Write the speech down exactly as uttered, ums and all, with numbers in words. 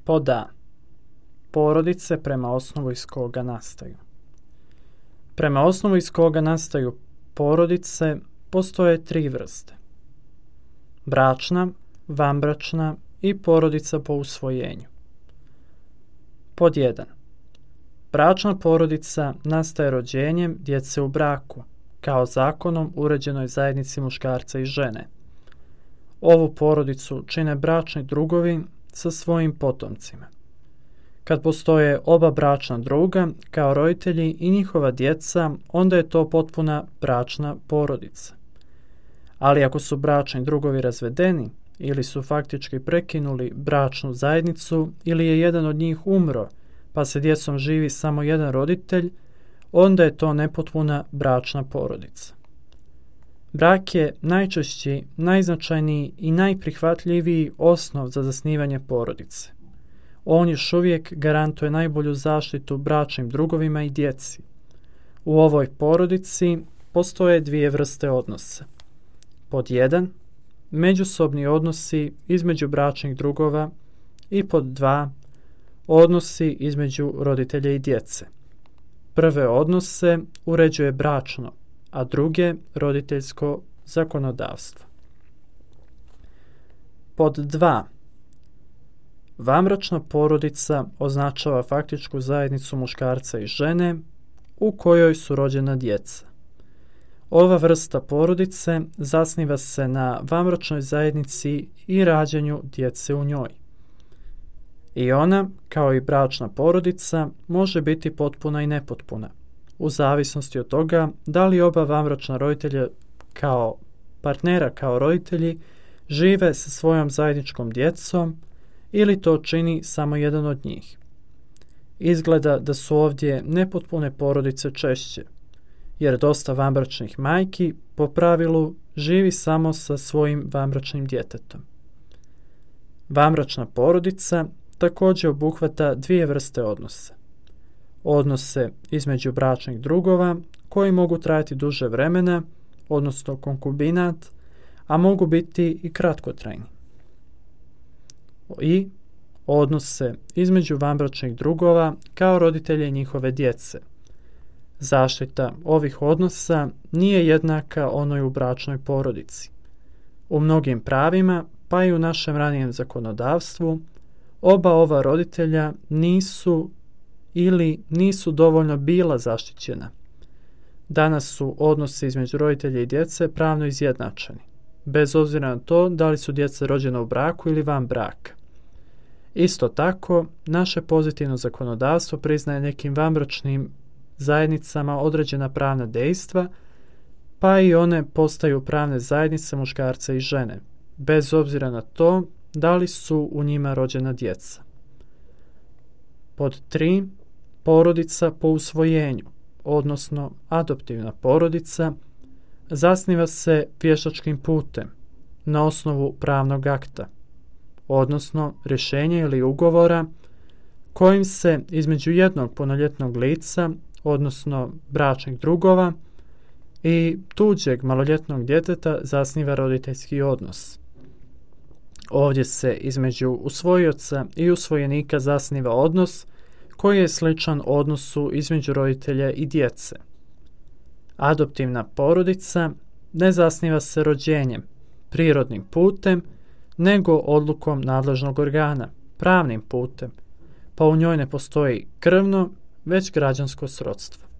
Pod A. Porodice prema osnovu iz koga nastaju. Prema osnovu iz koga nastaju porodice postoje tri vrste. Bračna, vanbračna i porodica po usvojenju. Pod jedan. Bračna porodica nastaje rođenjem djece u braku, kao zakonom uređenoj zajednici muškarca i žene. Ovu porodicu čine bračni drugovi sa svojim potomcima. Kad postoje oba bračna druga kao roditelji i njihova djeca, onda je to potpuna bračna porodica. Ali ako su bračni drugovi razvedeni ili su faktički prekinuli bračnu zajednicu ili je jedan od njih umro, pa se djecom živi samo jedan roditelj, onda je to nepotpuna bračna porodica. Brak je najčešći, najznačajniji i najprihvatljiviji osnov za zasnivanje porodice. On još uvijek garantuje najbolju zaštitu bračnim drugovima i djeci. U ovoj porodici postoje dvije vrste odnosa. Pod jedan, međusobni odnosi između bračnih drugova i pod dva, odnosi između roditelja i djece. Prve odnose uređuje bračno, a druge roditeljsko zakonodavstvo. Pod dva. Vanbračna porodica označava faktičku zajednicu muškarca i žene u kojoj su rođena djeca. Ova vrsta porodice zasniva se na vanbračnoj zajednici i rađanju djece u njoj. I ona, kao i bračna porodica, može biti potpuna i nepotpuna, u zavisnosti od toga da li oba vanbračna roditelja kao partnera kao roditelji žive sa svojom zajedničkom djecom ili to čini samo jedan od njih. Izgleda da su ovdje nepotpune porodice češće, jer dosta vanbračnih majki po pravilu živi samo sa svojim vanbračnim djetetom. Vanbračna porodica također obuhvata dvije vrste odnosa. Odnose između bračnih drugova koji mogu trajati duže vremena, odnosno konkubinat, a mogu biti i kratkotrajni. I odnose između vanbračnih drugova kao roditelja i njihove djece. Zaštita ovih odnosa nije jednaka onoj u bračnoj porodici. U mnogim pravima, pa i u našem ranijem zakonodavstvu, oba ova roditelja nisu ili nisu dovoljno bila zaštićena. Danas su odnosi između roditelja i djece pravno izjednačeni, bez obzira na to da li su djeca rođena u braku ili van braka. Isto tako, naše pozitivno zakonodavstvo priznaje nekim vanbračnim zajednicama određena pravna dejstva, pa i one postaju pravne zajednice muškarca i žene, bez obzira na to da li su u njima rođena djeca. Pod tri. Porodica po usvojenju, odnosno adoptivna porodica, zasniva se pješačkim putem, na osnovu pravnog akta, odnosno rješenja ili ugovora kojim se između jednog punoljetnog lica, odnosno bračnih drugova, i tuđeg maloljetnog djeteta zasniva roditeljski odnos. Ovdje se između usvojioca i usvojenika zasniva odnos koji je sličan odnosu između roditelja i djece. Adoptivna porodica ne zasniva se rođenjem, prirodnim putem, nego odlukom nadležnog organa, pravnim putem, pa u njoj ne postoji krvno, već građansko srodstvo.